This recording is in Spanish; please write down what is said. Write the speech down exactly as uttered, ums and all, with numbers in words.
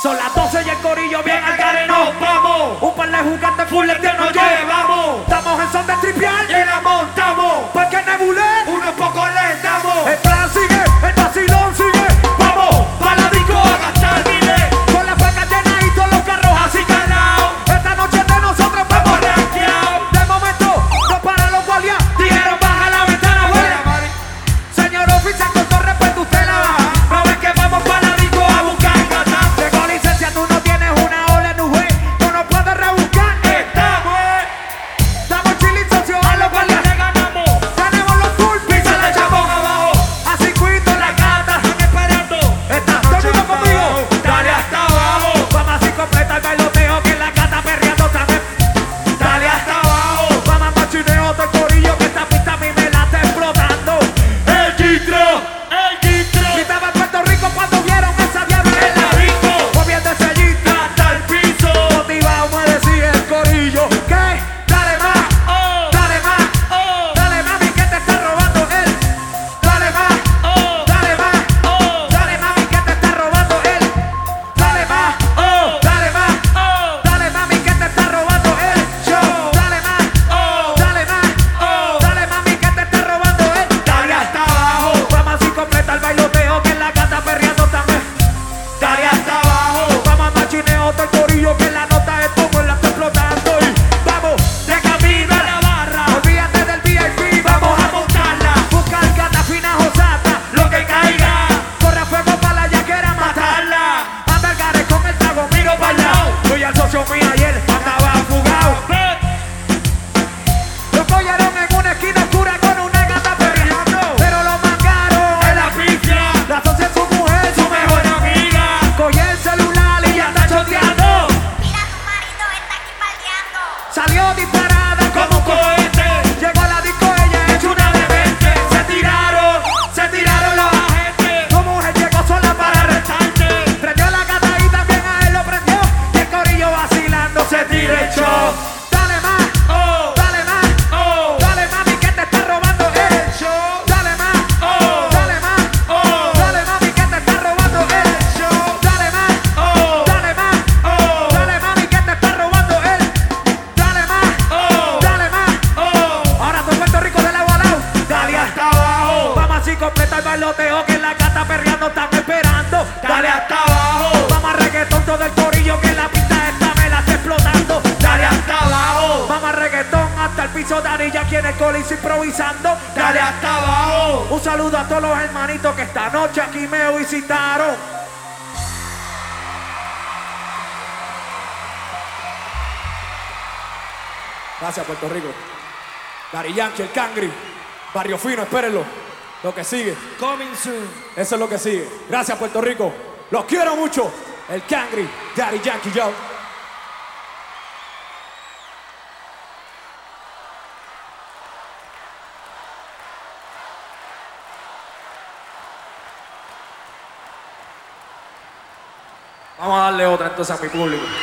Son las doce y el corillo bien al gareno. Vamos, un par de juguetes full de nos llevamos. Estamos en son de tripial y la montamos. Porque nebulé, unos pocos le damos. El plan sigue, el vacilón sigue. Vamos, para la disco a gastar miles. Con las placas llenas y todos los carros así calados. Esta noche de nosotros vamos rankeados. De momento, no para los guardias. Dijeron baja la ventana, güey. Señor oficial, con todo respeto usted la baja. No ves que vamos para la disco a buscar gata. Tengo licencia, tú no tienes una ola en un juez. Tú no puedes rebuscar. Estamos, estamos chilling, socio. A los guardias le ganamos. Tenemos los full, pisa le echamos abajo. Así cuito la gata. Están esperando. Está todo el mundo conmigo. Dale hasta abajo. Vamos así completa el bailoteo que la gata perreando también. Dale hasta abajo. Vamos a machineo todo el corillo que esta pista a mí me la está explotando. El Gitro, el Gitro. Gritaba en Puerto Rico cuando vieron esa diabla en la disco. Moviendo ese Gitro hasta el piso. Motivado me decía el corillo que dale más, oh, dale más, oh, dale mami que te está robando él. Dale más, oh, dale más, oh, dale mami que te está robando él. Dale más, oh, dale más, oh, dale mami que te está robando él. Show, dale más, oh, dale más, oh, dale mami que te está robando él. Dale hasta abajo. Vamos así completa el bailoteo que la gata perreando también. Dale hasta abajo. Vamos a machineo todo el corillo que la nota es como la está explotando. Y vamos de camino a la barra. Olvídate del V I P, vamos a montarla. Buscar gata fina josata, lo que caiga. Corre a fuego para la yaquera, matarla. Anda el gare con el trago, miro para el lado. Soy el socio mío ayer, andaba fugado. Lo cogieron en una esquina oscura con una gata perreando. Pero lo mangaron en la pifia. La socia es su mujer, su mejor amiga. Cogió el celular y ya está choteando. Mira, tu marido está aquí paldeando. Salió disparada como un cohete. Llegó a la disco, ella hecho una demente. Se tiraron, se tiraron los agentes. Tu mujer llegó sola para arrestarte. Prendió la gata y también a él lo prendió. Y el corillo vacilando se tira el show. Dale más, oh, dale más, oh, dale mami que te está robando el show. Dale más, oh, dale más, oh, dale mami que te está robando el show. Dale más, oh, dale más, oh, dale mami que te está robando el. Dale más, oh, dale más, oh. Ahora todo Puerto Rico de lado a lado. Dale hasta abajo. Vamos así completa el bailoteo que la gata perreando están esperando. Dale hasta abajo. Vamos a reggaetón todo el corillo que la pista esta me la está explotando. Dale hasta abajo. Vamos a reggaetón hasta el piso. Daddy ya en el coliseo improvisando. Dale hasta abajo. Un saludo a todos los hermanitos que esta noche aquí me visitaron. Gracias, Puerto Rico. Daddy Yankee, el Cangri, Barrio Fino, espérenlo. Lo que sigue. Coming soon. Eso es lo que sigue. Gracias, Puerto Rico. Los quiero mucho. El Cangri, Daddy Yankee, yo. Vamos a darle otra entonces a mi público.